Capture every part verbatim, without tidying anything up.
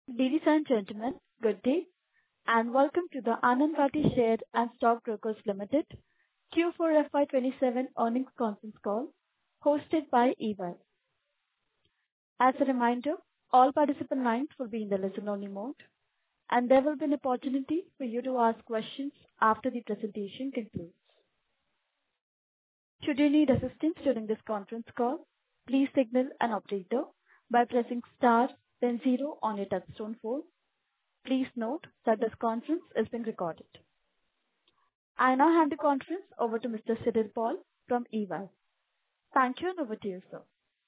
Ladies and gentlemen, good day, and welcome to the Anand Rathi Share and Stock Brokers Limited Q four F Y twenty-seven earnings conference call hosted by E Y. As a reminder, all participant lines will be in the listen-only mode, and there will be an opportunity for you to ask questions after the presentation concludes. Should you need assistance during this conference call, please signal an operator by pressing star then zero on your touchtone phone. Please note that this conference is being recorded. I now hand the conference over to Mister Cyril Paul from E Y. Thank you, and over to you, sir.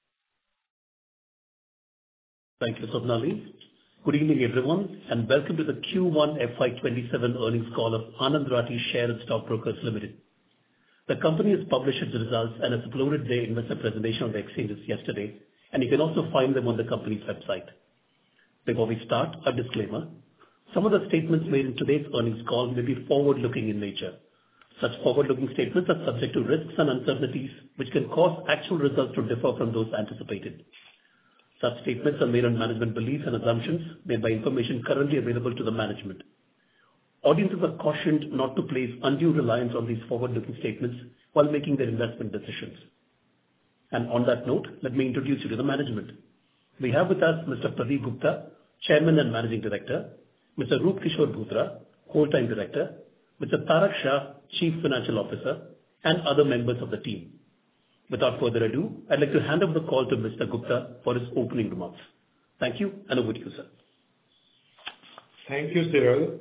Thank you, Swapnali. Good evening, everyone, and welcome to the Q one F Y twenty-seven earnings call of Anand Rathi Share and Stock Brokers Limited. The company has published its results and has uploaded their investor presentation on the exchanges yesterday, and you can also find them on the company's website. Before we start, a disclaimer. Some of the statements made in today's earnings call may be forward-looking in nature. Such forward-looking statements are subject to risks and uncertainties which can cause actual results to differ from those anticipated. Such statements are made on management beliefs and assumptions made by information currently available to the management. Audiences are cautioned not to place undue reliance on these forward-looking statements while making their investment decisions. And on that note, let me introduce you to the management. We have with us Mister Pradeep Gupta, Chairman and Managing Director, Mister Roop Kishore Bhutra, Whole-Time Director, Mister Tarak Shah, Chief Financial Officer, and other members of the team. Without further ado, I'd like to hand over the call to Mister Gupta for his opening remarks. Thank you, and over to you, sir. Thank you, Cyril.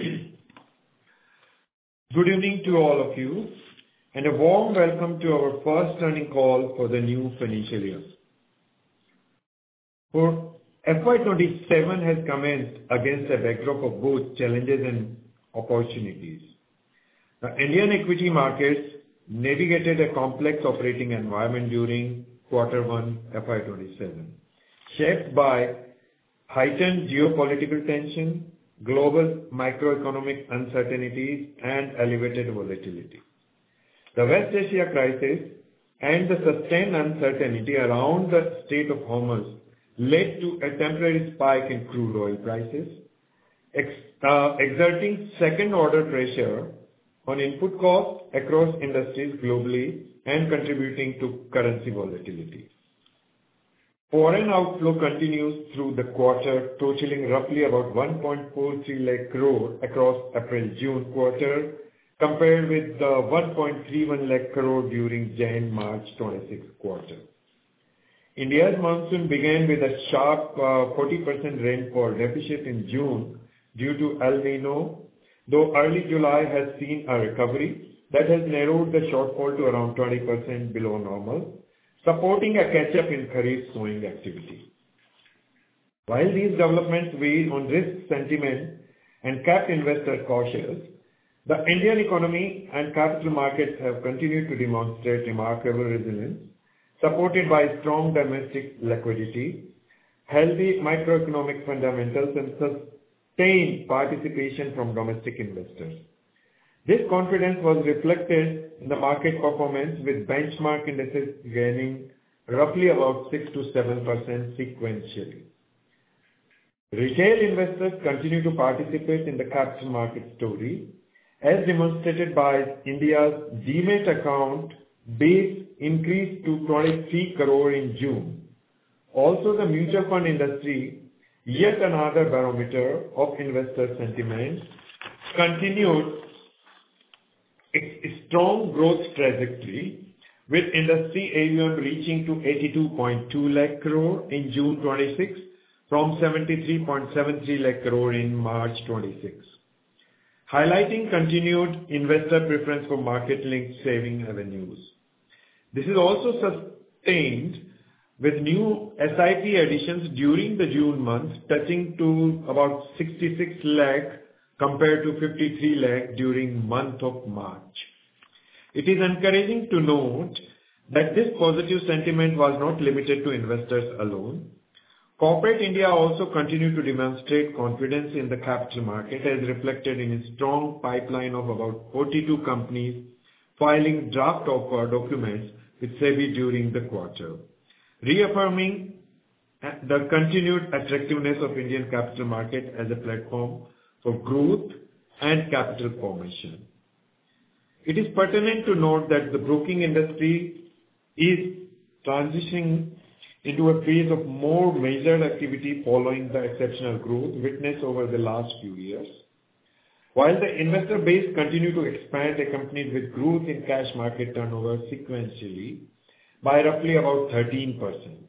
Good evening to all of you, and a warm welcome to our first earnings call for the new financial year. For F Y twenty-seven has commenced against a backdrop of both challenges and opportunities. The Indian equity markets navigated a complex operating environment during quarter one F Y twenty-seven, shaped by heightened geopolitical tension, global macroeconomic uncertainties, and elevated volatility. The West Asia crisis and the sustained uncertainty around the Strait of Hormuz led to a temporary spike in crude oil prices, ex uh, exerting second-order pressure on input costs across industries globally and contributing to currency volatility. Foreign outflow continues through the quarter, totaling roughly about one point four three lakh crore across April-June quarter, compared with the one point three one lakh crore during January-March twenty-six quarter. India's monsoon began with a sharp uh, forty percent rainfall deficit in June due to El Nino, though early July has seen a recovery that has narrowed the shortfall to around twenty percent below normal, supporting a catch-up in Kharif sowing activity. While these developments weigh on risk sentiment and kept investors cautious, the Indian economy and capital markets have continued to demonstrate remarkable resilience, supported by strong domestic liquidity, healthy macroeconomic fundamentals, and sustained participation from domestic investors. This confidence was reflected in the market performance, with benchmark indices gaining roughly about six to seven percent sequentially. Retail investors continue to participate in the capital market story, as demonstrated by India's Demat account base increased to twenty-three crore in June. Also, the mutual fund industry, yet another barometer of investor sentiment, continued its strong growth trajectory, with industry A U M reaching to eighty-two point two lakh crore in June twenty-six from seventy-three point seven three lakh crore in March twenty-six, highlighting continued investor preference for market-linked saving avenues. This is also sustained with new S I P additions during the June month, touching to about sixty-six lakh compared to fifty-three lakh during month of March. It is encouraging to note that this positive sentiment was not limited to investors alone. Corporate India also continued to demonstrate confidence in the capital market, as reflected in a strong pipeline of about forty-two companies filing draft offer documents with SEBI during the quarter, reaffirming the continued attractiveness of Indian capital market as a platform for growth and capital formation. It is pertinent to note that the broking industry is transitioning into a phase of more measured activity following the exceptional growth witnessed over the last few years. While the investor base continued to expand, accompanied with growth in cash market turnover sequentially by roughly about thirteen percent.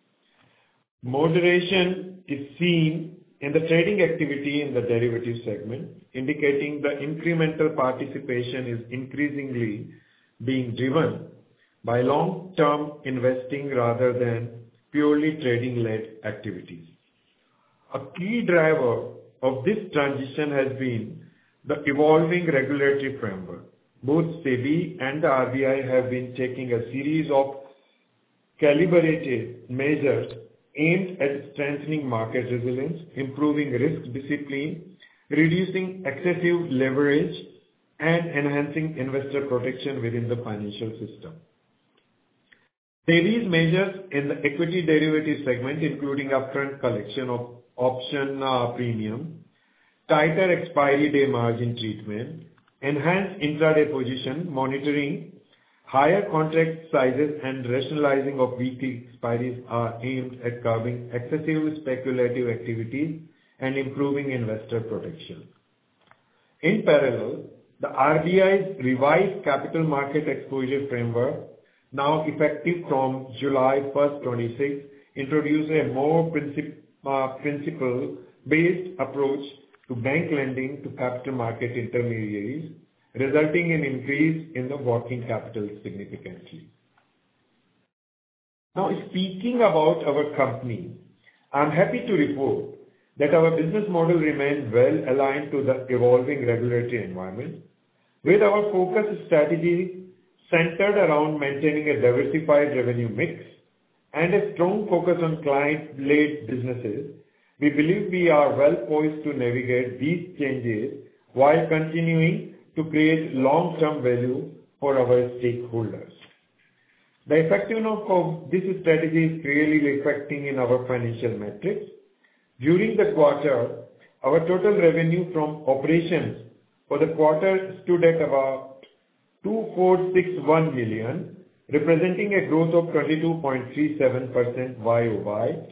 Moderation is seen in the trading activity in the derivatives segment, indicating the incremental participation is increasingly being driven by long-term investing rather than purely trading-led activities. A key driver of this transition has been the evolving regulatory framework. Both SEBI and the R B I have been taking a series of calibrated measures aimed at strengthening market resilience, improving risk discipline, reducing excessive leverage, and enhancing investor protection within the financial system. SEBI's measures in the equity derivative segment, including upfront collection of option uh, premium, tighter expiry day margin treatment, enhanced intraday position monitoring, higher contract sizes, and rationalizing of weekly expiries are aimed at curbing excessive speculative activities and improving investor protection. In parallel, the R B I's revised capital market exposure framework, now effective from July first, twenty-six, introduced a more princip- uh, principle-based approach to bank lending to capital market intermediaries, resulting in increase in the working capital significantly. Now, speaking about our company, I'm happy to report that our business model remains well aligned to the evolving regulatory environment, with our focus strategy centered around maintaining a diversified revenue mix and a strong focus on client-led businesses. We believe we are well poised to navigate these changes while continuing to create long-term value for our stakeholders. The effectiveness of this strategy is clearly reflecting in our financial metrics. During the quarter, our total revenue from operations for the quarter stood at about two thousand four hundred sixty-one million, representing a growth of twenty-two point three seven percent Y O Y.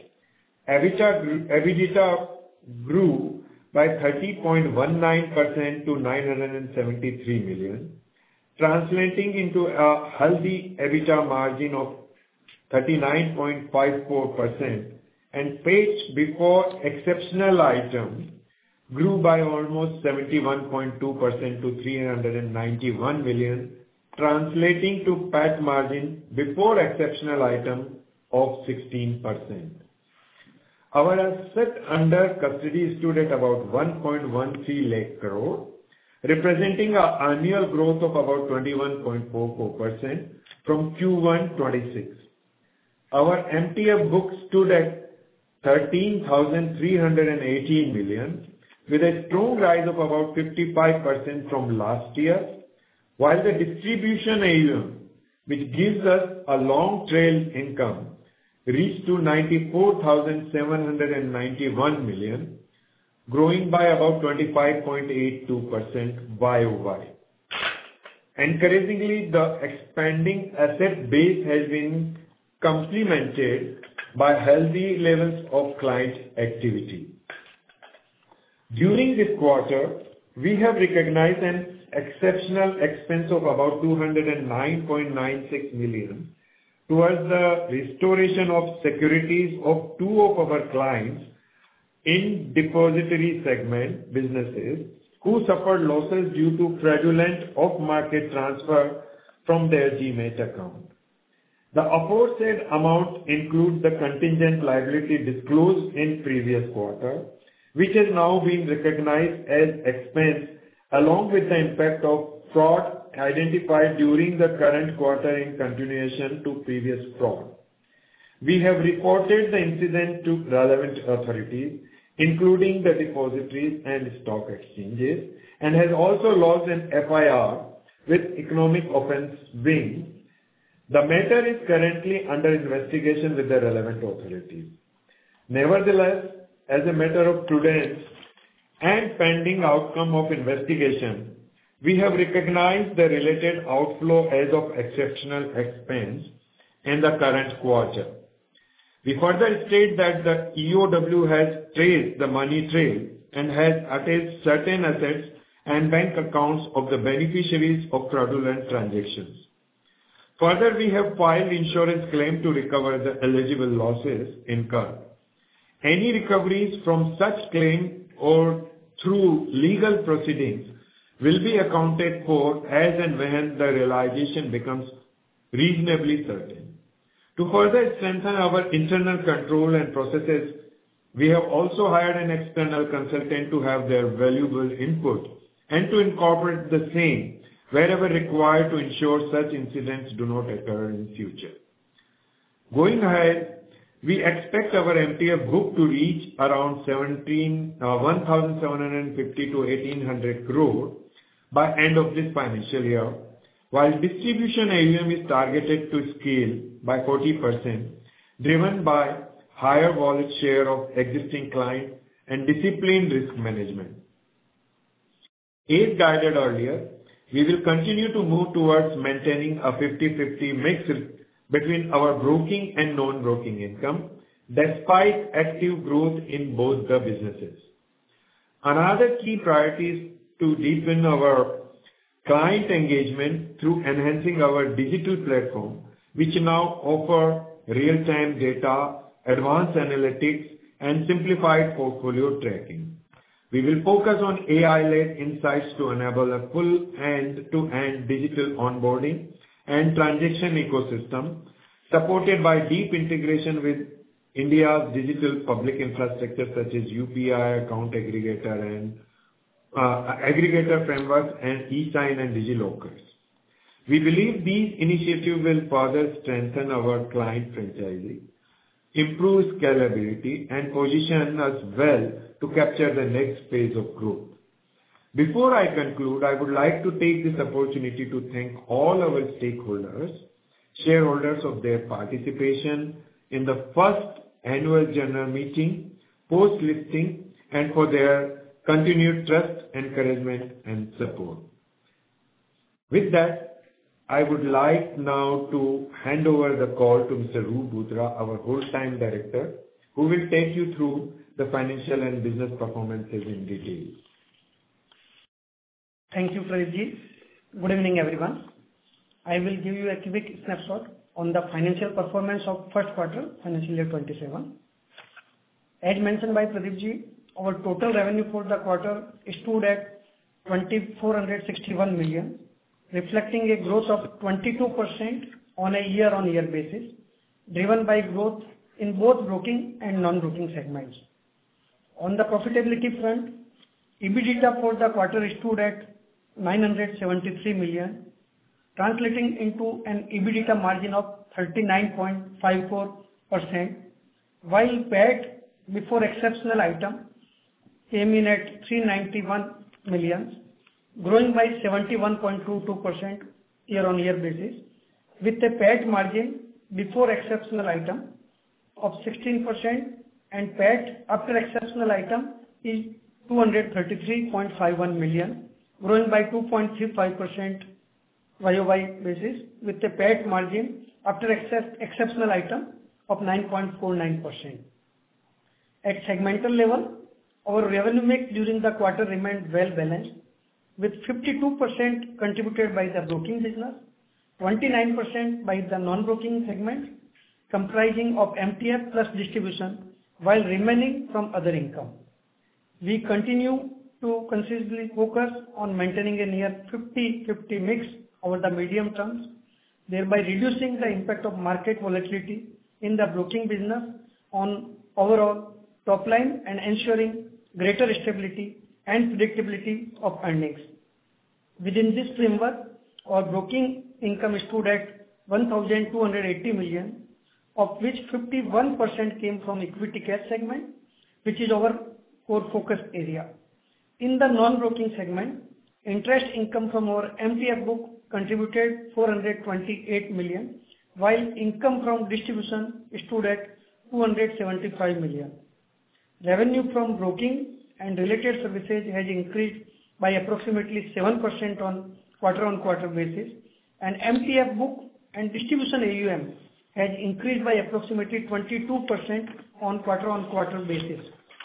EBITDA grew by thirty point one nine percent to nine hundred seventy-three million, translating into a healthy EBITDA margin of thirty-nine point five four percent, and P A T before exceptional items grew by almost seventy-one point two percent to three hundred ninety-one million, translating to P A T margin before exceptional item of sixteen percent. Our asset under custody stood at about one point one three lakh crore, representing an annual growth of about twenty-one point four four percent from Q one twenty-six. Our M T F book stood at thirteen thousand three hundred eighteen million, with a strong rise of about fifty-five percent from last year, while the distribution A U M, which gives us a long trail income, reached to ninety-four thousand seven hundred ninety-one million, growing by about twenty-five point eight two percent Y O Y. Encouragingly, the expanding asset base has been complemented by healthy levels of client activity. During this quarter, we have recognized an exceptional expense of about two hundred nine point nine six million towards the restoration of securities of two of our clients in depository segment businesses who suffered losses due to fraudulent off-market transfer from their Demat account. The aforesaid amount includes the contingent liability disclosed in previous quarter, which has now been recognized as expense along with the impact of fraud identified during the current quarter in continuation to previous fraud. We have reported the incident to relevant authorities, including the depositories and stock exchanges, and has also lodged an F I R with Economic Offence Wing. The matter is currently under investigation with the relevant authorities. Nevertheless, as a matter of prudence and pending outcome of investigation, we have recognized the related outflow as of exceptional expense in the current quarter. We further state that the E O W has traced the money trail and has attached certain assets and bank accounts of the beneficiaries of fraudulent transactions. Further, we have filed insurance claim to recover the eligible losses incurred. Any recoveries from such claim or through legal proceedings will be accounted for as and when the realization becomes reasonably certain. To further strengthen our internal control and processes, we have also hired an external consultant to have their valuable input and to incorporate the same wherever required to ensure such incidents do not occur in future. Going ahead, we expect our M T F book to reach around seventeen, uh, one thousand seven hundred fifty to eighteen hundred crore by end of this financial year, while distribution A U M is targeted to scale by forty percent, driven by higher wallet share of existing clients and disciplined risk management. As guided earlier, we will continue to move towards maintaining a fifty fifty mix between our broking and non-broking income, despite active growth in both the businesses. Another key priority is to deepen our client engagement through enhancing our digital platform, which now offer real-time data, advanced analytics, and simplified portfolio tracking. We will focus on A I-led insights to enable a full end-to-end digital onboarding and transaction ecosystem, supported by deep integration with India's digital public infrastructure such as U P I, account aggregator and uh, aggregator frameworks and eSign and DigiLockers. We believe these initiatives will further strengthen our client franchise, improve scalability, and position us well to capture the next phase of growth. Before I conclude, I would like to take this opportunity to thank all our stakeholders, shareholders of their participation in the first annual general meeting, post-listing, and for their continued trust, encouragement, and support. With that, I would like now to hand over the call to Mister Roop Bothra, our whole-time director, who will take you through the financial and business performances in detail. Thank you, Pradeep. Good evening, everyone. I will give you a quick snapshot on the financial performance of first quarter financial year twenty-seven. As mentioned by Pradeep, our total revenue for the quarter stood at two thousand four hundred sixty-one million, reflecting a growth of twenty-two percent on a year-on-year basis, driven by growth in both broking and non-broking segments. On the profitability front, EBITDA for the quarter stood at nine hundred seventy-three million, translating into an EBITDA margin of thirty-nine point five four percent, while P A T before exceptional item came in at three hundred ninety-one million, growing by seventy-one point two two percent year-on-year basis, with a P A T margin before exceptional item of sixteen percent and P A T after exceptional item is two hundred thirty-three point five one million, growing by two point three five percent Y O Y basis, with a P A T margin after exceptional item of nine point four nine percent. At segmental level, our revenue mix during the quarter remained well balanced, with fifty-two percent contributed by the broking business, twenty-nine percent by the non-broking segment, comprising of M T F plus distribution, while remaining from other income. We continue to consistently focus on maintaining a near fifty fifty mix over the medium terms, thereby reducing the impact of market volatility in the broking business on overall top line and ensuring greater stability and predictability of earnings. Within this framework, our broking income stood at one thousand two hundred eighty million, of which fifty-one percent came from equity cash segment, which is our core focus area. In the non-broking segment, interest income from our M T F book contributed four hundred twenty-eight million, while income from distribution stood at two hundred seventy-five million. Revenue from broking and related services has increased by approximately seven percent on quarter-on-quarter basis, and M T F book and distribution A U M has increased by approximately twenty-two percent on quarter-on-quarter basis.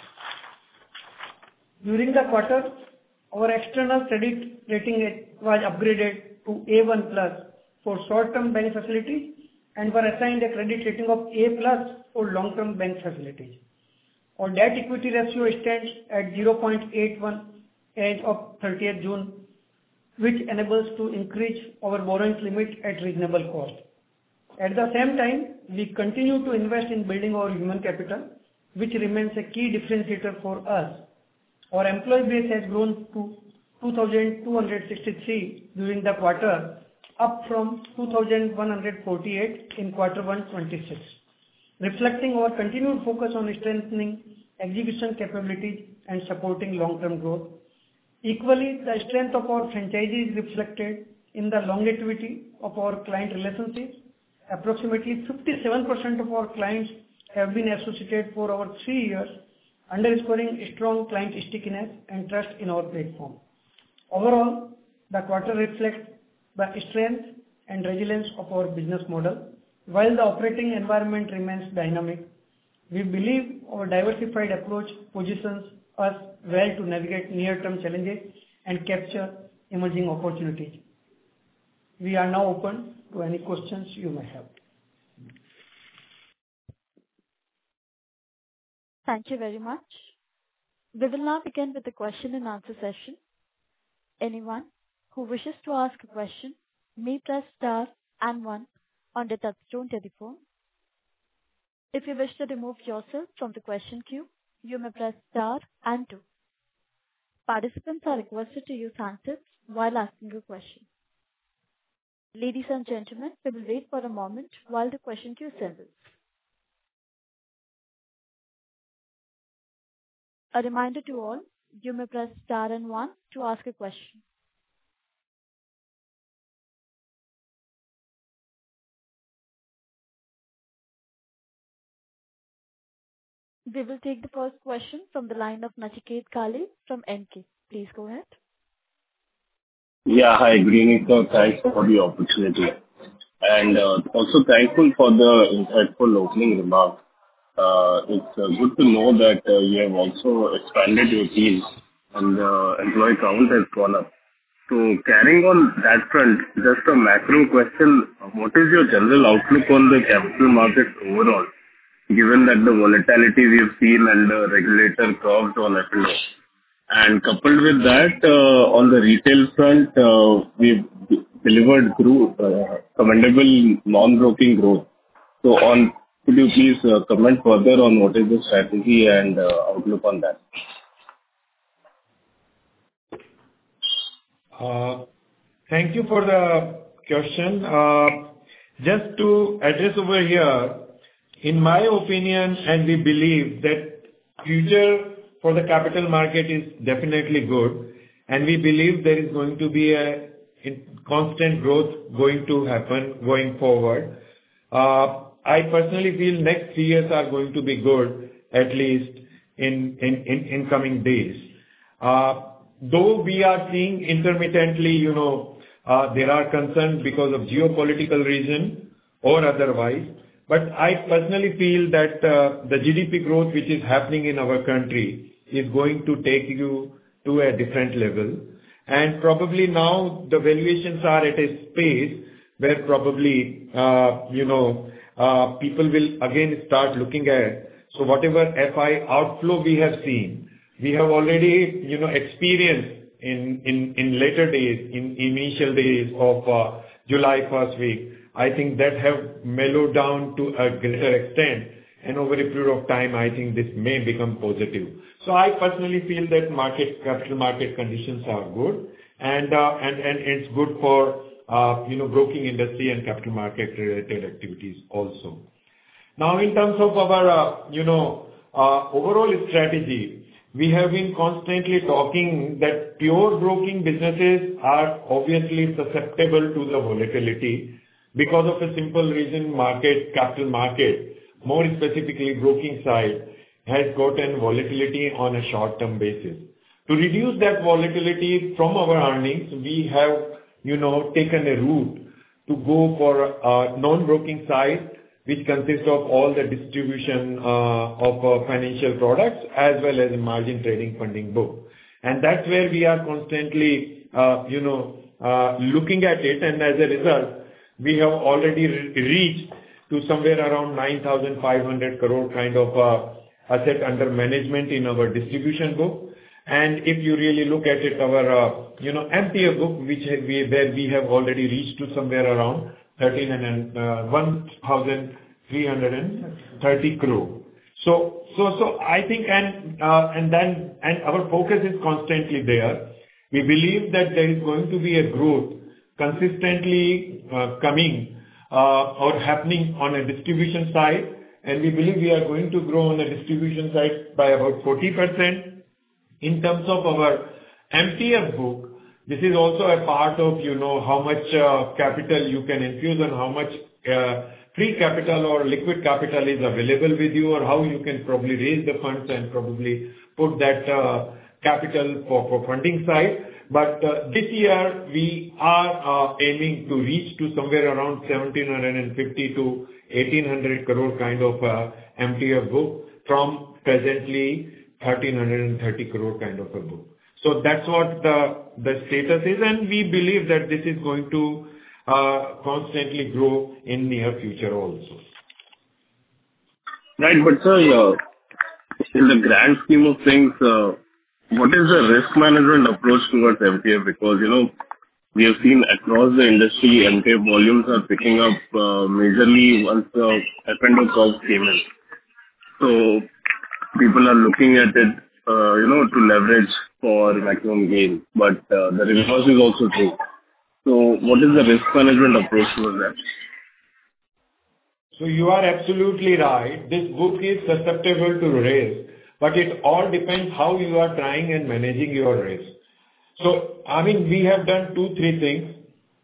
During the quarter, our external credit rating was upgraded to A one plus for short-term bank facilities and were assigned a credit rating of A plus for long-term bank facilities. Our debt equity ratio stands at zero point eight one as of thirtieth June, which enables to increase our borrowing limit at reasonable cost. At the same time, we continue to invest in building our human capital, which remains a key differentiator for us. Our employee base has grown to two thousand two hundred sixty-three during the quarter, up from two thousand one hundred forty-eight in quarter one twenty-six, reflecting our continued focus on strengthening execution capabilities and supporting long-term growth. Equally, the strength of our franchise is reflected in the longevity of our client relationships. Approximately fifty-seven percent of our clients have been associated for over three years, underscoring strong client stickiness and trust in our platform. Overall, the quarter reflects the strength and resilience of our business model. While the operating environment remains dynamic, we believe our diversified approach positions us well to navigate near-term challenges and capture emerging opportunities. We are now open to any questions you may have. Thank you very much. We will now begin with the question and answer session. Anyone who wishes to ask a question may press star and one on the touchtone telephone. If you wish to remove yourself from the question queue, you may press star and two. Participants are requested to use handsets while asking a question. Ladies and gentlemen, we will wait for a moment while the question queue assembles. A reminder to all, you may press star and one to ask a question. We will take the first question from the line of Nachiket Kale from N K. Please go ahead. Yeah, hi, good evening, sir. Thanks for the opportunity. And uh, also thankful for the insightful opening remarks. Uh, it's uh, good to know that uh, you have also expanded your team and the uh, employee count has gone up. So carrying on that front, just a macro question, what is your general outlook on the capital markets overall, given that the volatility we have seen and the regulator curved on F and O? And coupled with that, uh, on the retail front, uh, we've delivered growth, uh, commendable non-broking growth. So on Could you please uh, comment further on what is the strategy and uh, outlook on that? Uh, Thank you for the question. Uh, Just to address over here, in my opinion, and we believe that future for the capital market is definitely good, and we believe there is going to be a constant growth going to happen going forward. Uh, I personally feel next three years are going to be good, at least in in in, in coming days. Uh, though we are seeing intermittently, you know, uh, there are concerns because of geopolitical reason or otherwise. But I personally feel that uh, the G D P growth which is happening in our country is going to take you to a different level. And probably now the valuations are at a space where probably, uh, you know, uh, people will again start looking at. So whatever F I outflow we have seen, we have already, you know, experienced in, in, in later days, in initial days of uh, July first week. I think that have mellowed down to a greater extent, and over a period of time, I think this may become positive. So I personally feel that market, capital market conditions are good, and uh, and and it's good for uh, you know broking industry and capital market related activities also. Now, in terms of our uh, you know uh, overall strategy, we have been constantly talking that pure broking businesses are obviously susceptible to the volatility. Because of a simple reason, market, capital market more specifically broking side, has gotten volatility on a short-term basis. To reduce that volatility from our earnings, we have, you know, taken a route to go for a non-broking side, which consists of all the distribution uh, of uh, financial products as well as a margin trading funding book. And that's where we are constantly, uh, you know, uh, looking at it. And as a result, we have already re- reached to somewhere around nine thousand five hundred crore kind of uh, asset under management in our distribution book. And if you really look at it, our, uh, you know, M T F book, which have we, where we have already reached to somewhere around thirteen and uh, one thousand three hundred thirty crore. So, so, so I think, and, uh, and then, and our focus is constantly there. We believe that there is going to be a growth consistently uh, coming uh, or happening on a distribution side. And we believe we are going to grow on the distribution side by about forty percent. In terms of our M T F book, this is also a part of, you know, how much uh, capital you can infuse and how much uh, free capital or liquid capital is available with you, or how you can probably raise the funds and probably put that uh, capital for, for funding side. But uh, this year we are uh, aiming to reach to somewhere around seventeen fifty to eighteen hundred crore kind of uh, M T F book from presently thirteen thirty crore kind of a book. So that's what the, the status is, and we believe that this is going to uh, constantly grow in near future also. Right, but sir, uh, in the grand scheme of things, uh, what is the risk management approach towards M T F? Because, you know, we have seen across the industry, M T F volumes are picking up uh, majorly once the F and O curve came in. So people are looking at it, uh, you know, to leverage for maximum gain, but uh, the reverse is also true. So what is the risk management approach towards that? So you are absolutely right. This book is susceptible to risk, but it all depends how you are trying and managing your risk. So, I mean, we have done two, three things.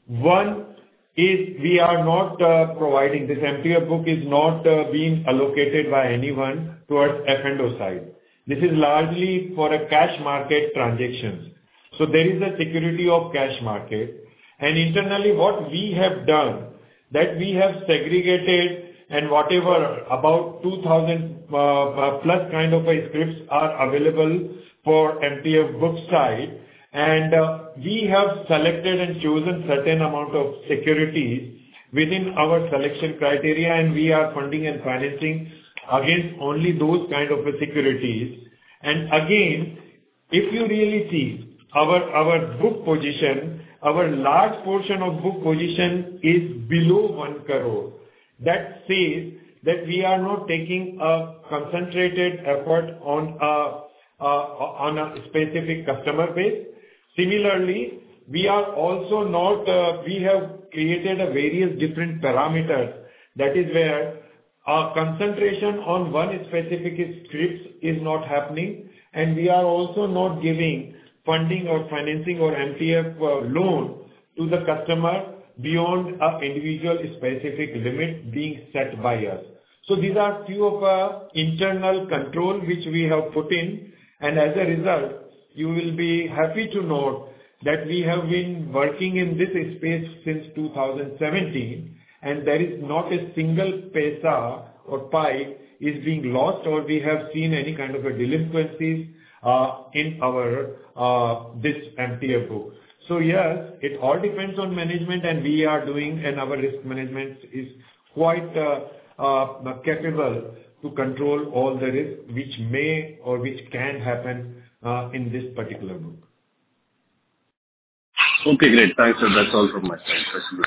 One is we are not uh, providing, this M T F book is not uh, being allocated by anyone towards F and O side. This is largely for a cash market transactions. So there is a security of cash market. And internally what we have done, that we have segregated, and whatever about two thousand uh, uh, plus kind of a scripts are available for M T F book side. And uh, we have selected and chosen certain amount of securities within our selection criteria, and we are funding and financing against only those kind of securities. And again, if you really see our, our book position, our large portion of book position is below one crore. That says that we are not taking a concentrated effort on a, uh, on a specific customer base. Similarly, we are also not, uh, we have created a various different parameters. That is where our concentration on one specific scripts is not happening, and we are also not giving funding or financing or M T F uh, loan to the customer beyond a individual specific limit being set by us. So these are few of our internal control which we have put in, and as a result, you will be happy to note that we have been working in this space since two thousand seventeen, and there is not a single paisa or pipe is being lost, or we have seen any kind of a delinquencies uh, in our uh, this M T F book. So yes, it all depends on management, and we are doing, and our risk management is quite uh, uh, capable to control all the risk which may or which can happen Uh, in this particular book. Okay, great. Thanks, sir. That's all from my side.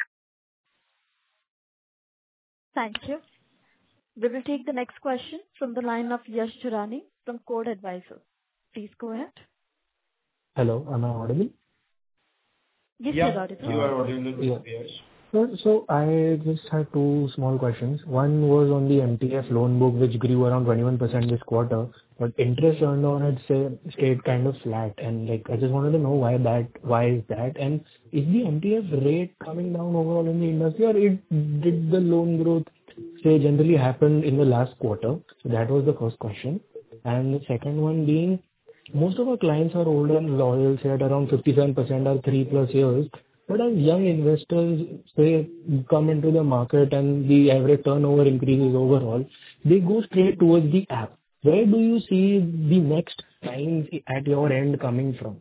Thank you. We will take the next question from the line of Yash Churani from Code Advisor. Please go ahead. Hello, am I audible? Yes, yeah, you're audible. You are audible. Yeah. Yes. So, so I just had two small questions. One was on the M T F loan book, which grew around twenty-one percent this quarter, but interest earned on it say, stayed kind of flat. And like, I just wanted to know why that, why is that? And is the M T F rate coming down overall in the industry, or it did the loan growth say, generally happen in the last quarter? So that was the first question. And the second one being, most of our clients are old and loyal, say at around fifty-seven percent or three plus years. But as young investors, say, come into the market and the average turnover increases overall, they go straight towards the app. Where do you see the next time at your end coming from?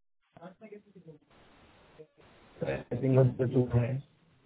I think that's the two points.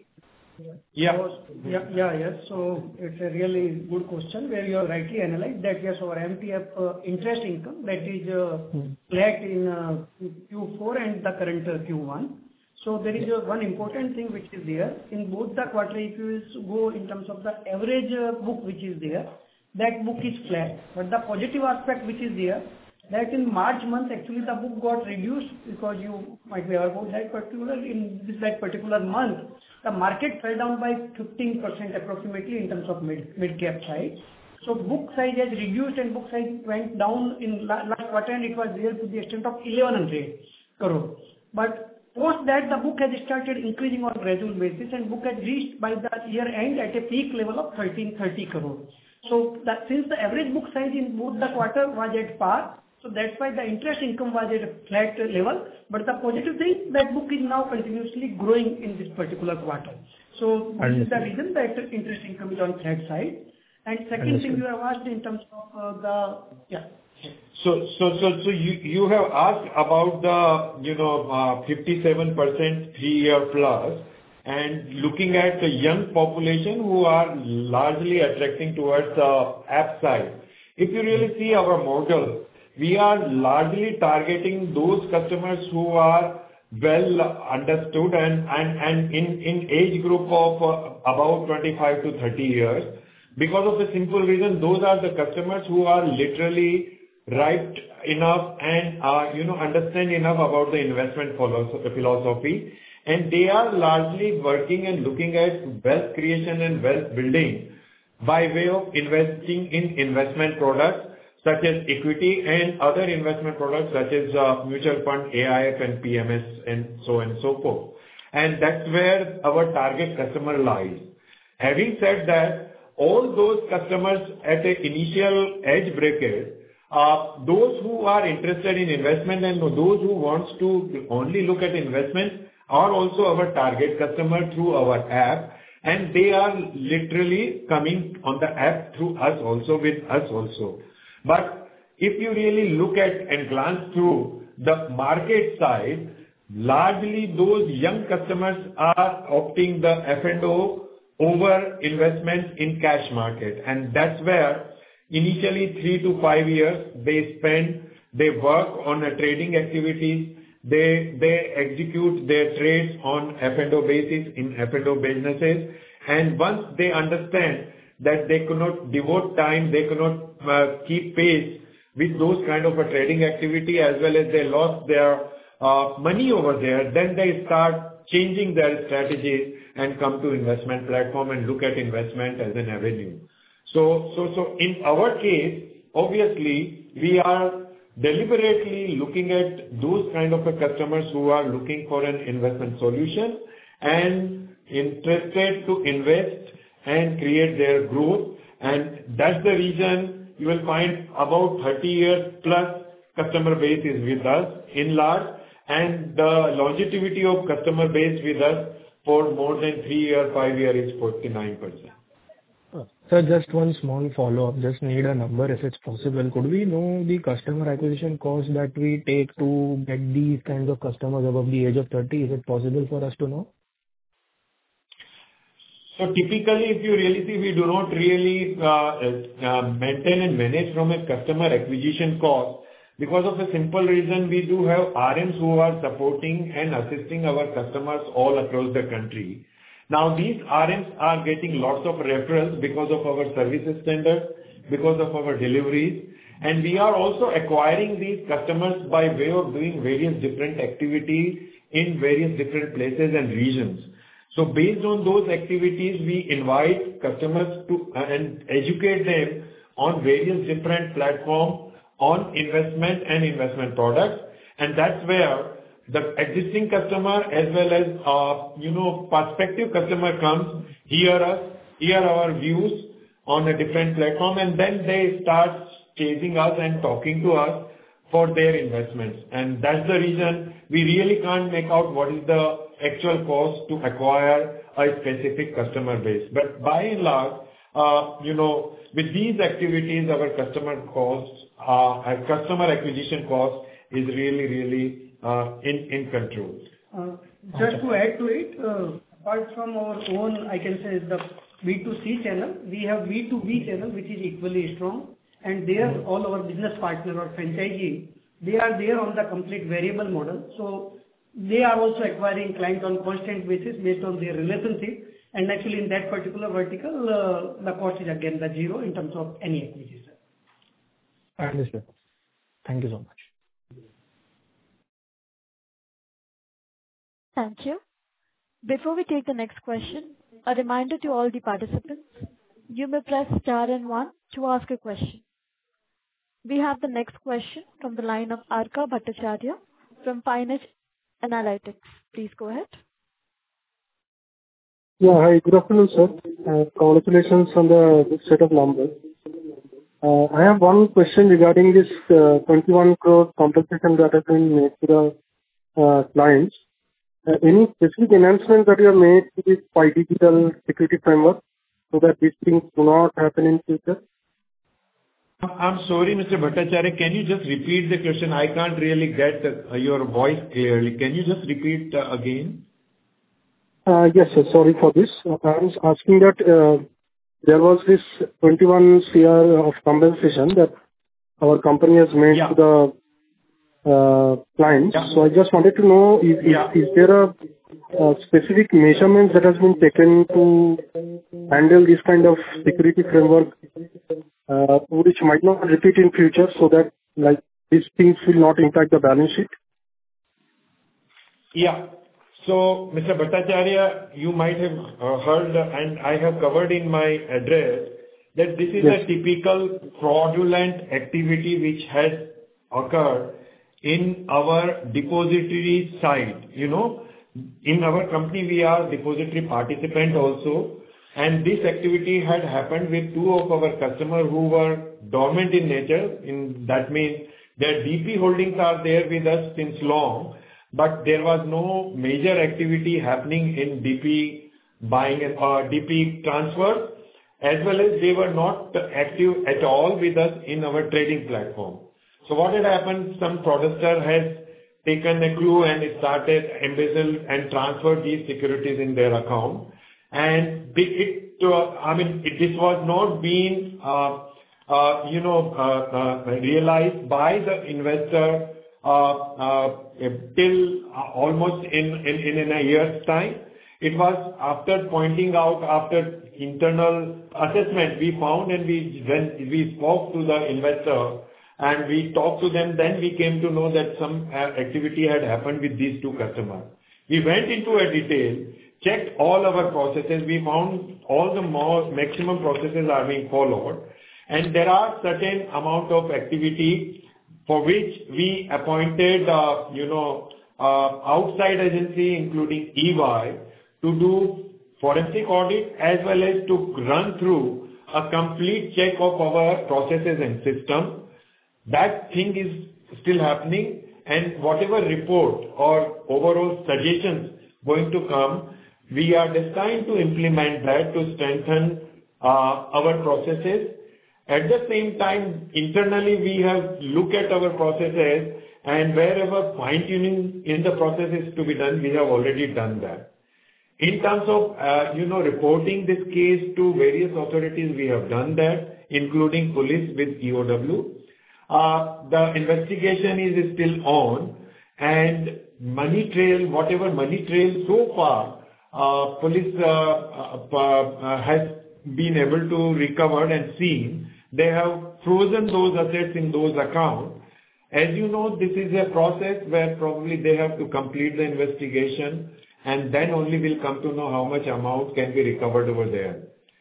Yeah. Yeah, yeah, yes. So it's a really good question where you have rightly analyzed that, yes, our M T F uh, interest income that is uh, flat in uh, Q four and the current uh, Q one. So there is uh, one important thing which is there. In both the quarter, if you go in terms of the average uh, book which is there, that book is flat. But the positive aspect which is there, that in March month actually the book got reduced because you might be aware about that particular, in this that particular month, the market fell down by fifteen percent approximately in terms of mid, mid cap size. So book size has reduced and book size went down in la- last quarter and it was there to the extent of eleven hundred crore. But post that the book has started increasing on gradual basis and book has reached by the year end at a peak level of thirteen thirty crore. So that since the average book size in both the quarter was at par, so that's why the interest income was at a flat level. But the positive thing, that book is now continuously growing in this particular quarter. So this is the reason that interest income is on flat side. And second Understood. thing you have asked in terms of uh, the, yeah. So, so, so, so you, you have asked about the, you know, uh, fifty-seven percent three-year plus, and looking at the young population who are largely attracting towards the app side. If you really see our model, we are largely targeting those customers who are well understood and, and, and in, in age group of uh, about twenty-five to thirty years. Because of the simple reason, those are the customers who are literally right enough and, uh, you know, understand enough about the investment philosophy. And they are largely working and looking at wealth creation and wealth building by way of investing in investment products such as equity and other investment products such as uh, mutual fund, A I F and P M S and so on and so forth. And that's where our target customer lies. Having said that, all those customers at the initial edge bracket, uh, those who are interested in investment and those who wants to only look at investment are also our target customer through our app, and they are literally coming on the app through us also, with us also. But if you really look at and glance through the market side, largely those young customers are opting the F and O over investment in cash market. And that's where initially three to five years they spend, they work on a trading activities, they, they execute their trades on F and O basis in F and O businesses. And once they understand that they cannot devote time, they cannot uh, keep pace with those kind of a trading activity, as well as they lost their uh, money over there, then they start changing their strategies and come to investment platform and look at investment as an avenue. So, so, so in our case, obviously, we are deliberately looking at those kind of a customers who are looking for an investment solution and interested to invest and create their growth. And that's the reason you will find about thirty years plus customer base is with us in large, and the longevity of customer base with us for more than three year, five year is forty-nine percent. Sir, just one small follow-up. Just need a number if it's possible. Could we know the customer acquisition cost that we take to get these kinds of customers above the age of thirty? Is it possible for us to know? So typically, if you really see, we do not really uh, uh, maintain and manage from a customer acquisition cost, because of a simple reason. We do have R Ms who are supporting and assisting our customers all across the country. Now, these R Ms are getting lots of referrals because of our services standards, because of our deliveries, and we are also acquiring these customers by way of doing various different activities in various different places and regions. So based on those activities, we invite customers to uh, and educate them on various different platforms on investment and investment products. And that's where the existing customer as well as, uh, you know, prospective customer comes, hear us, hear our views on a different platform, and then they start chasing us and talking to us for their investments. And that's the reason we really can't make out what is the actual cost to acquire a specific customer base. But by and large, uh, you know, with these activities, our customer costs, uh, our customer acquisition cost is really, really uh, in in control. Uh, Just to add to it, uh, apart from our own, I can say the B two C channel, we have B two B channel, which is equally strong. And there, all our business partner or franchisee, they are there on the complete variable model. So they are also acquiring clients on constant basis based on their relationship. And actually in that particular vertical, uh, the cost is again the zero in terms of any acquisition. I understand. Thank you so much. Thank you. Before we take the next question, a reminder to all the participants, you may press star and one to ask a question. We have the next question from the line of Arka Bhattacharya from Pioneer Analytics. Please go ahead. Yeah, hi. Good afternoon, sir. Uh, congratulations on the good set of numbers. Uh, I have one question regarding this uh, twenty-one crore compensation that has been made to the uh, clients. Uh, any specific enhancement that you have made to this Pi Digital security framework so that these things do not happen in future? I'm sorry, Mister Bhattacharya, can you just repeat the question? I can't really get uh, your voice clearly. Can you just repeat uh, again? Uh, yes, sir. Sorry for this. Uh, I was asking that uh, there was this twenty-one crore of compensation that our company has made Yeah. to the uh, clients. Yeah. So I just wanted to know, is, Yeah. is, is there a, a specific measurements that has been taken to handle this kind of security framework, uh, which might not repeat in future, so that like these things will not impact the balance sheet? Yeah. So, Mister Bhattacharya, you might have uh, heard, uh, and I have covered in my address, that this is Yes. a typical fraudulent activity which has occurred in our depository side. You know, in our company, we are depository participant also, and this activity had happened with two of our customers who were dormant in nature. In that means their D P holdings are there with us since long, but there was no major activity happening in D P buying and uh, D P transfer, as well as they were not active at all with us in our trading platform. So what had happened, some fraudster has taken a clue and started embezzle and transferred these securities in their account. And it, uh, I mean, it, this was not being, uh, uh, you know, uh, uh, realized by the investor uh, uh, till uh, almost in, in, in a year's time. It was after pointing out, after internal assessment, we found and we, when we spoke to the investor and we talked to them, then we came to know that some uh, activity had happened with these two customers. We went into a detail, checked all our processes. We found all the more maximum processes are being followed, and there are certain amount of activity for which we appointed, uh, you know, uh, outside agency, including E Y, to do forensic audit as well as to run through a complete check of our processes and system. That thing is still happening, and whatever report or overall suggestions going to come, we are destined to implement that to strengthen uh, our processes. At the same time, internally we have looked at our processes, and wherever fine-tuning in the process is to be done, we have already done that. In terms of, uh, you know, reporting this case to various authorities, we have done that, including police with E O W. Uh, the investigation is still on, and money trail, whatever money trail so far, uh, police uh, uh, uh, has been able to recover and seen. They have frozen those assets in those accounts. As you know, this is a process where probably they have to complete the investigation, and then only will come to know how much amount can be recovered over there.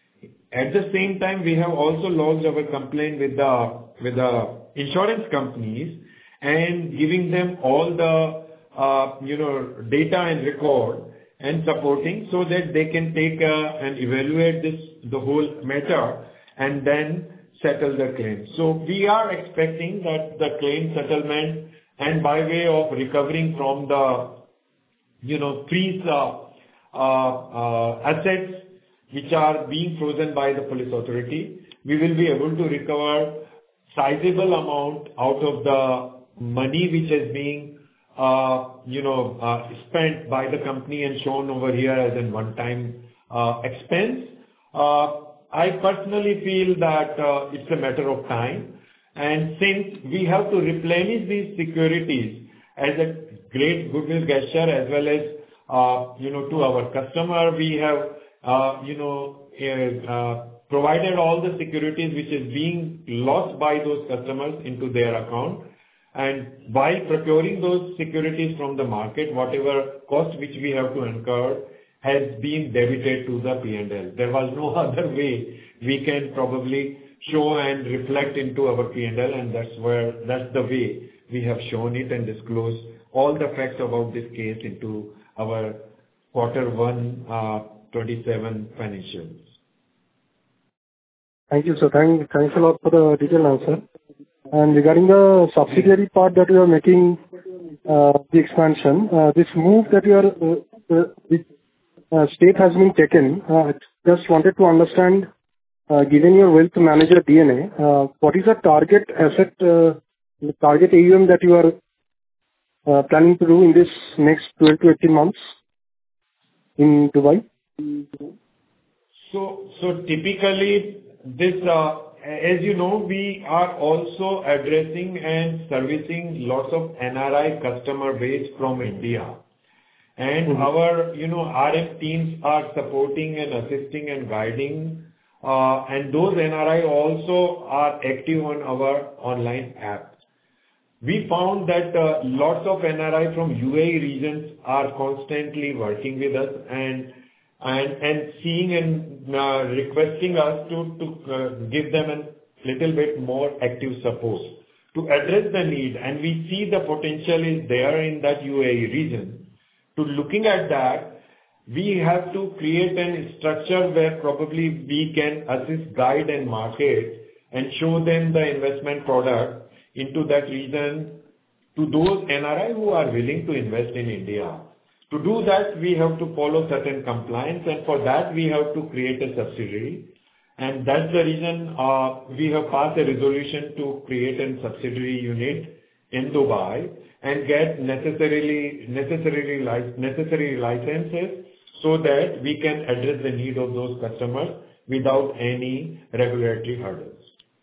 At the same time, we have also lodged our complaint with the with the insurance companies and giving them all the uh, you know data and record. and supporting so that they can take uh, and evaluate this, the whole matter, and then settle the claim. So we are expecting that the claim settlement, and by way of recovering from the, you know, freeze uh, uh, uh, assets which are being frozen by the police authority, we will be able to recover sizable amount out of the money which is being, uh, you know, uh, spent by the company and shown over here as a one-time uh, expense. Uh, I personally feel that uh, it's a matter of time, and since we have to replenish these securities as a great goodwill gesture as well as, uh, you know, to our customer, we have, uh, you know, uh, uh, provided all the securities which is being lost by those customers into their account. And while procuring those securities from the market, whatever cost which we have to incur has been debited to the P and L. There was no other way we can probably show and reflect into our P and L, and that's where, that's the way we have shown it and disclosed all the facts about this case into our quarter one, uh, twenty-seven financials. Thank you, sir. Thank, thanks a lot for the detailed answer. And regarding the subsidiary part that you are making, uh, the expansion, uh, this move that you are, uh, uh, this uh, step has been taken. Uh, just wanted to understand, uh, given your wealth manager D N A, uh, what is the target asset, uh, the target A U M that you are uh, planning to do in this next twelve to eighteen months in Dubai? So, so typically this, uh, as you know, we are also addressing and servicing lots of N R I customer base from India. And mm-hmm. our, you know, R M teams are supporting and assisting and guiding, uh, and those N R I also are active on our online app. We found that uh, lots of N R I from U A E regions are constantly working with us and and and seeing and uh, requesting us to to uh, give them a little bit more active support to address the need, and we see the potential is there in that U A E region. To looking at that, we have to create a structure where probably we can assist, guide and market and show them the investment product into that region to those N R I who are willing to invest in India. To do that, we have to follow certain compliance, and for that we have to create a subsidiary. And that's the reason uh, we have passed a resolution to create a subsidiary unit in Dubai and get necessarily necessarily necessary licenses so that we can address the need of those customers without any regulatory hurdles.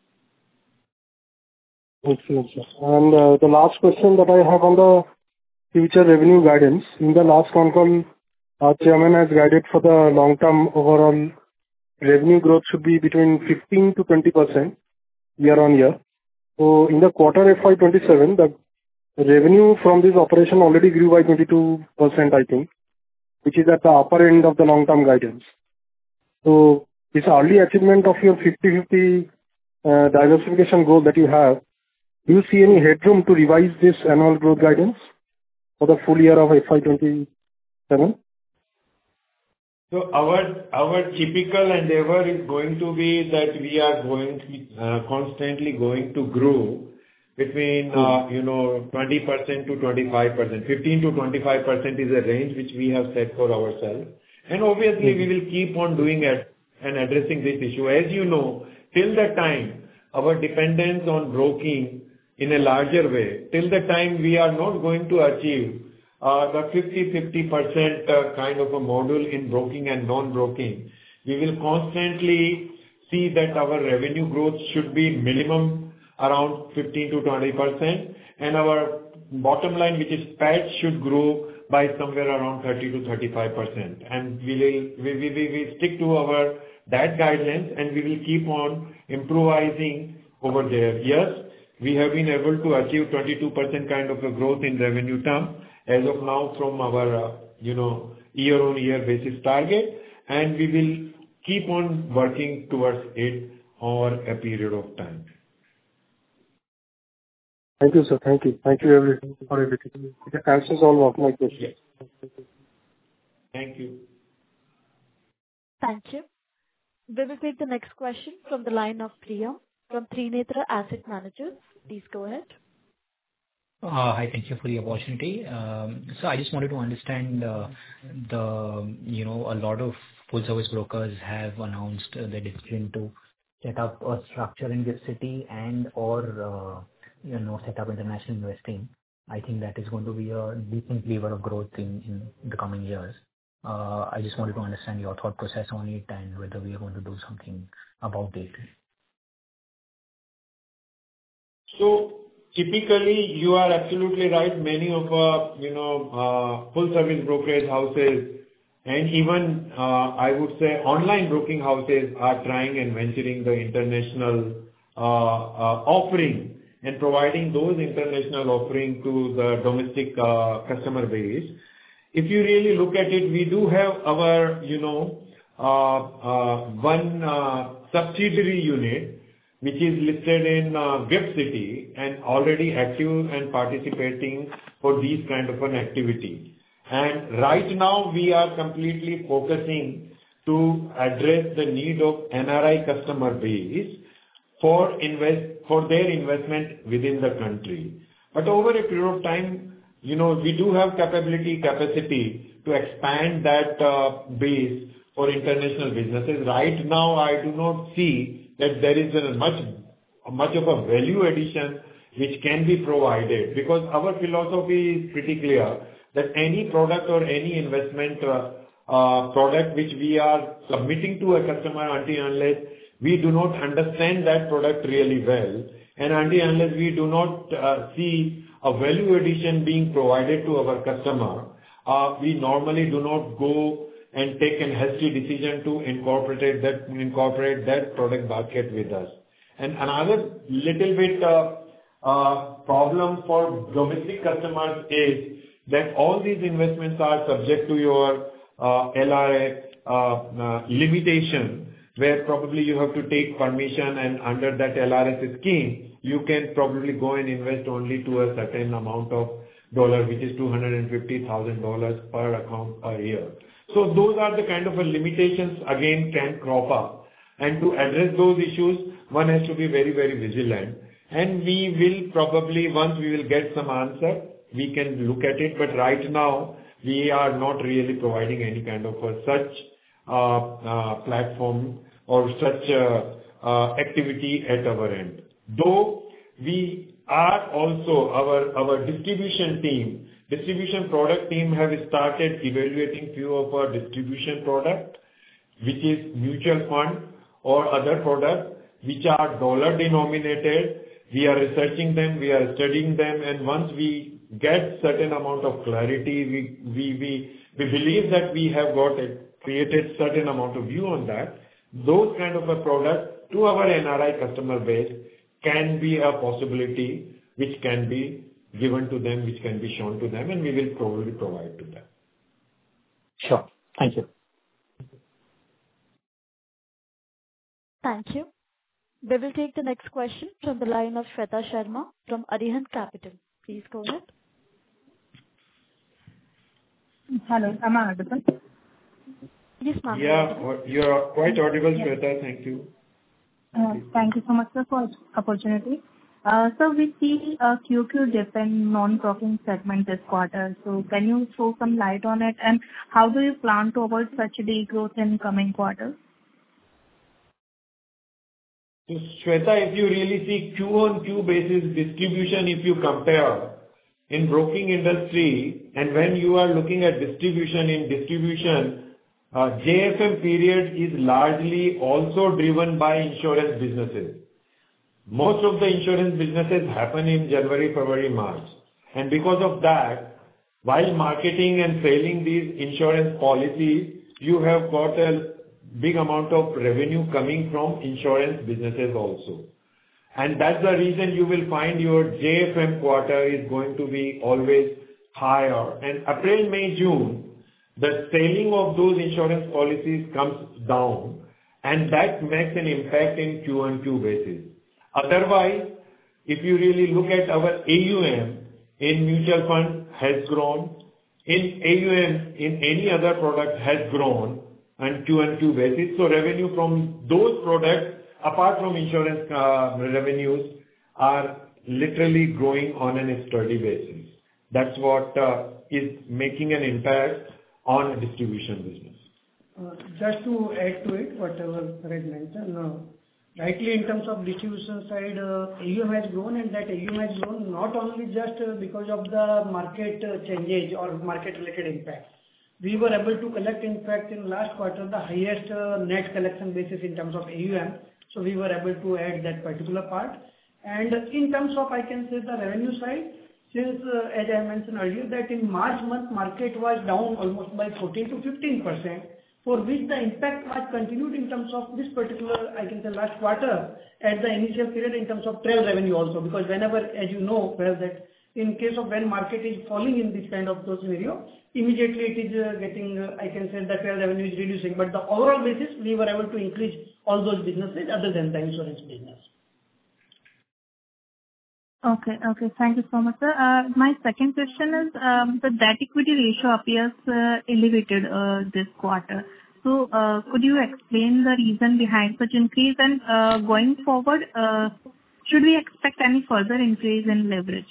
Excellent, sir. And uh, the last question that I have on the future revenue guidance. In the last con call, our chairman has guided for the long-term overall revenue growth should be between fifteen to twenty percent year-on-year. So in the quarter F Y twenty-seven, the revenue from this operation already grew by twenty-two percent, I think, which is at the upper end of the long-term guidance. So this early achievement of your fifty fifty uh, diversification goal that you have, do you see any headroom to revise this annual growth guidance for the full year of F Y twenty-seven? So our our typical endeavor is going to be that we are going to, uh, constantly going to grow between uh, you know twenty percent to twenty-five percent. fifteen to twenty-five percent is a range which we have set for ourselves, and obviously we will keep on doing it and addressing this issue. As you know, till the time our dependence on broking in a larger way, till the time we are not going to achieve Uh, the fifty fifty percent uh, kind of a model in broking and non-broking, we will constantly see that our revenue growth should be minimum around fifteen to twenty percent, and our bottom line, which is P A T, should grow by somewhere around thirty to thirty-five percent. And we will we, we, we, we stick to our that guidelines, and we will keep on improvising over there. Yes, we have been able to achieve twenty-two percent kind of a growth in revenue term as of now from our, uh, you know, year-on-year basis target, and we will keep on working towards it over a period of time. Thank you, sir. Thank you. Thank you everything for everything. It answers all of my questions. Yes. Thank you. Thank you. We will take the next question from the line of Priya from Trinetra Asset Managers. Please go ahead. Uh, Hi, thank you for the opportunity. Um, So I just wanted to understand uh, the, you know, a lot of full service brokers have announced uh, their decision to set up a structure in this city and or, uh, you know, set up international investing. I think that is going to be a decent lever of growth in in the coming years. Uh, I just wanted to understand your thought process on it and whether we are going to do something about it. So typically, you are absolutely right. Many of our, you know, uh, full-service brokerage houses and even, uh, I would say, online broking houses are trying and venturing the international uh, uh, offering and providing those international offering to the domestic uh, customer base. If you really look at it, we do have our, you know, uh, uh, one uh, subsidiary unit which is listed in uh, GIFT City and already active and participating for these kind of an activity. And right now we are completely focusing to address the need of N R I customer base for invest for their investment within the country. But over a period of time, you know, we do have capability, capacity to expand that uh, base for international businesses. Right now, I do not see that there is a much, much of a value addition which can be provided, because our philosophy is pretty clear that any product or any investment uh, uh, product which we are submitting to a customer, until unless we do not understand that product really well, and until unless we do not uh, see a value addition being provided to our customer, uh, we normally do not go and take a hasty decision to incorporate that incorporate that product basket with us. And another little bit uh, uh, problem for domestic customers is that all these investments are subject to your uh, L R A uh, uh, limitation, where probably you have to take permission, and under that L R S scheme, you can probably go and invest only to a certain amount of dollar, which is two hundred fifty thousand dollars per account per year. So those are the kind of limitations again can crop up. And to address those issues, one has to be very, very vigilant. And we will probably, once we will get some answer, we can look at it. But right now, we are not really providing any kind of a such uh, uh, platform or such uh, uh, activity at our end. Though we are also, our, our distribution team, distribution product team have started evaluating few of our distribution product, which is mutual fund or other products which are dollar denominated. We are researching them, we are studying them, and once we get certain amount of clarity, we, we, we, we believe that we have got a, created certain amount of view on that. Those kind of a product to our N R I customer base can be a possibility which can be given to them, which can be shown to them, and we will probably provide to them. Sure. Thank you. Thank you. We will take the next question from the line of Shweta Sharma from Arihant Capital. Please go ahead. Hello, am I audible? Yes, ma'am. Yeah, you are quite audible, Shweta. Thank you. Uh, Thank you so much, sir, for the opportunity. Uh, So we see a Q Q dip in non-broking segment this quarter. So can you throw some light on it, and how do you plan to avoid such a degrowth in coming quarters? So Shweta, if you really see Q on Q basis distribution, if you compare in broking industry, and when you are looking at distribution, in distribution, uh, J F M period is largely also driven by insurance businesses. Most of the insurance businesses happen in January, February, March. And because of that, while marketing and selling these insurance policies, you have got a big amount of revenue coming from insurance businesses also. And that's the reason you will find your J F M quarter is going to be always higher. And April, May, June, the selling of those insurance policies comes down, and that makes an impact in Q on Q basis. Otherwise, if you really look at our A U M in mutual fund has grown, in A U M, in any other product has grown on Q and Q basis. So revenue from those products, apart from insurance uh, revenues, are literally growing on a steady basis. That's what uh, is making an impact on distribution business. Uh, Just to add to it, whatever Raj mentioned, uh, rightly in terms of distribution side, uh, A U M has grown, and that A U M has grown not only just uh, because of the market uh, changes or market-related impact. We were able to collect, in fact, in last quarter, the highest uh, net collection basis in terms of A U M, so we were able to add that particular part. And in terms of, I can say, the revenue side, since, uh, as I mentioned earlier, that in March month, market was down almost by fourteen to fifteen percent, for which the impact was continued in terms of this particular, I can say, last quarter, at the initial period in terms of trail revenue also. Because whenever, as you know, well, that in case of when market is falling in this kind of those scenario, immediately it is uh, getting, uh, I can say, the trail revenue is reducing. But the overall basis, we were able to increase all those businesses other than the insurance business. Okay. Okay. Thank you so much, sir. Uh, My second question is, um, the debt equity ratio appears uh, elevated uh, this quarter. So, uh, could you explain the reason behind such increase? And uh, going forward, uh, should we expect any further increase in leverage?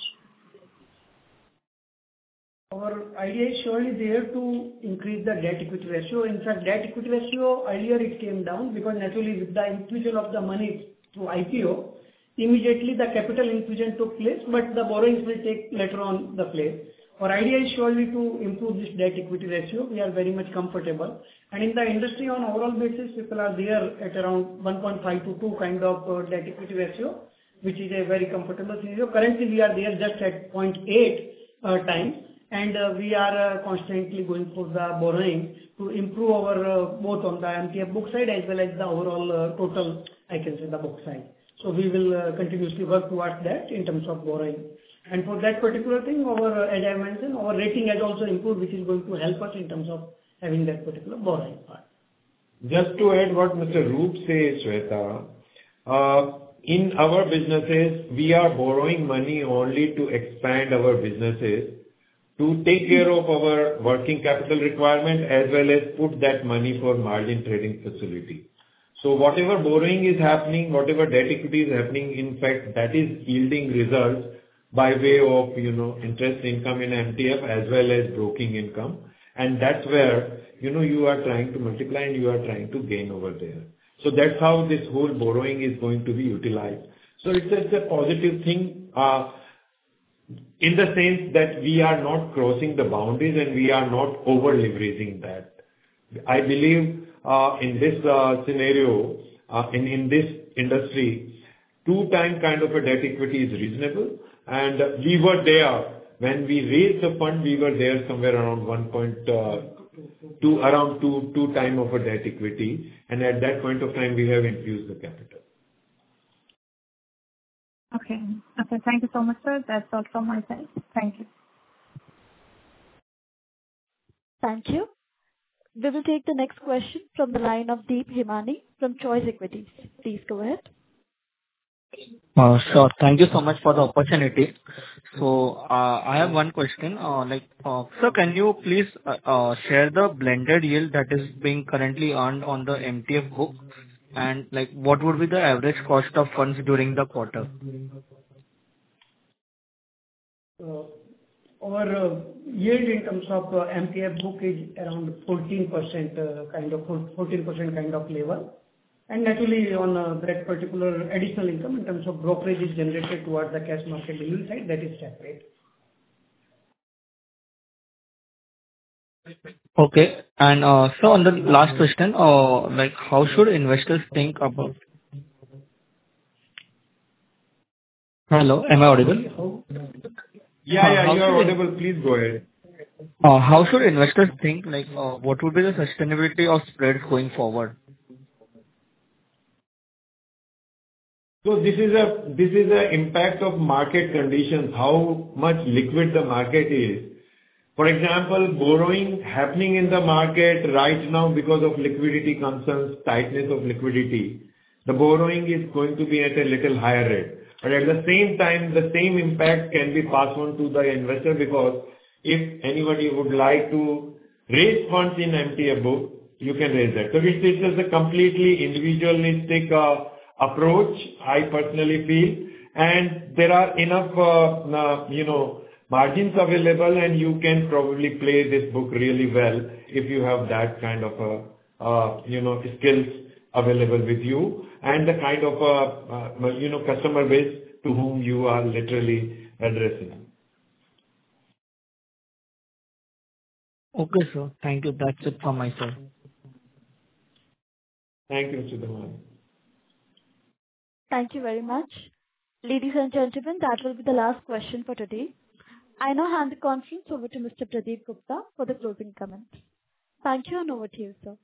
Our idea is surely there to increase the debt equity ratio. In fact, debt equity ratio, earlier it came down because naturally with the infusion of the money through I P O, immediately the capital infusion took place, but the borrowings will take later on the place. Our idea is surely to improve this debt equity ratio. We are very much comfortable. And in the industry on overall basis, people are there at around one point five to two kind of uh, debt equity ratio, which is a very comfortable scenario. Currently, we are there just at zero point eight uh, times, and uh, we are uh, constantly going for the borrowing to improve our uh, both on the M T F book side as well as the overall uh, total, I can say, the book side. So we will uh, continuously work towards that in terms of borrowing. And for that particular thing, our, uh, as I mentioned, our rating has also improved, which is going to help us in terms of having that particular borrowing part. Just to add what Mister Roop says, Shweta, uh, in our businesses, we are borrowing money only to expand our businesses, to take care of our working capital requirement as well as put that money for margin trading facility. So whatever borrowing is happening, whatever debt equity is happening, in fact, that is yielding results by way of, you know, interest income in M T F as well as broking income. And that's where, you know, you are trying to multiply and you are trying to gain over there. So that's how this whole borrowing is going to be utilized. So it's, it's a positive thing, uh, in the sense that we are not crossing the boundaries and we are not over leveraging that. I believe Uh, in this uh, scenario, uh, in, in this industry, two-time kind of a debt equity is reasonable. And uh, we were there, when we raised the fund, we were there somewhere around one point two, around two, two time of a debt equity. And at that point of time, we have infused the capital. Okay. Okay. Thank you so much, sir. That's all from my side. Thank you. Thank you. We will take the next question from the line of Deep Himani from Choice Equities. Please go ahead. Uh, sure. Thank you so much for the opportunity. So, uh, I have one question. Uh, like, uh, sir, can you please uh, uh, share the blended yield that is being currently earned on the M T F book, and like, what would be the average cost of funds during the quarter? Uh, Our uh, yield in terms of uh, M T F book is around fourteen percent uh, kind of fourteen percent kind of level. And naturally on uh, that particular additional income in terms of brokerage is generated towards the cash market delivery side, that is separate. Okay. And uh, so on the last question, uh, like, how should investors think about... Hello, am I audible? Yeah, yeah, uh, you are audible. Please go ahead. Uh, how should investors think, like, uh, what would be the sustainability of spreads going forward? So this is a this is a impact of market conditions, how much liquid the market is. For example, borrowing happening in the market right now because of liquidity concerns, tightness of liquidity, the borrowing is going to be at a little higher rate. But at the same time, the same impact can be passed on to the investor because if anybody would like to raise funds in M T F book, you can raise that. So this is a completely individualistic uh, approach, I personally feel, and there are enough, uh, uh, you know, margins available, and you can probably play this book really well if you have that kind of, uh, uh, you know, skills available with you and the kind of, uh, uh, you know, customer base to whom you are literally addressing. Okay, sir. Thank you. That's it from my side. Thank you, Mister Dhawan. Thank you very much. Ladies and gentlemen, that will be the last question for today. I now hand the conference over to Mister Pradeep Gupta for the closing comments. Thank you, and over to you, sir.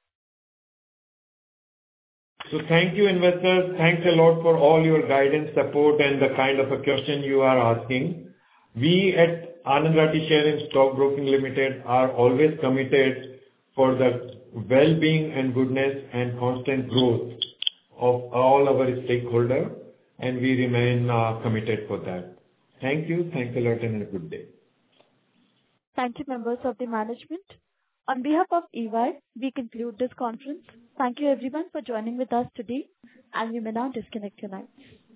So thank you, investors. Thanks a lot for all your guidance, support, and the kind of a question you are asking. We at Anand Rathi Share and Stock Broking Limited are always committed for the well-being and goodness and constant growth of all our stakeholders, and we remain uh, committed for that. Thank you. Thanks a lot, and a good day. Thank you, members of the management. On behalf of E Y, we conclude this conference. Thank you everyone for joining with us today, and you may now disconnect your lines.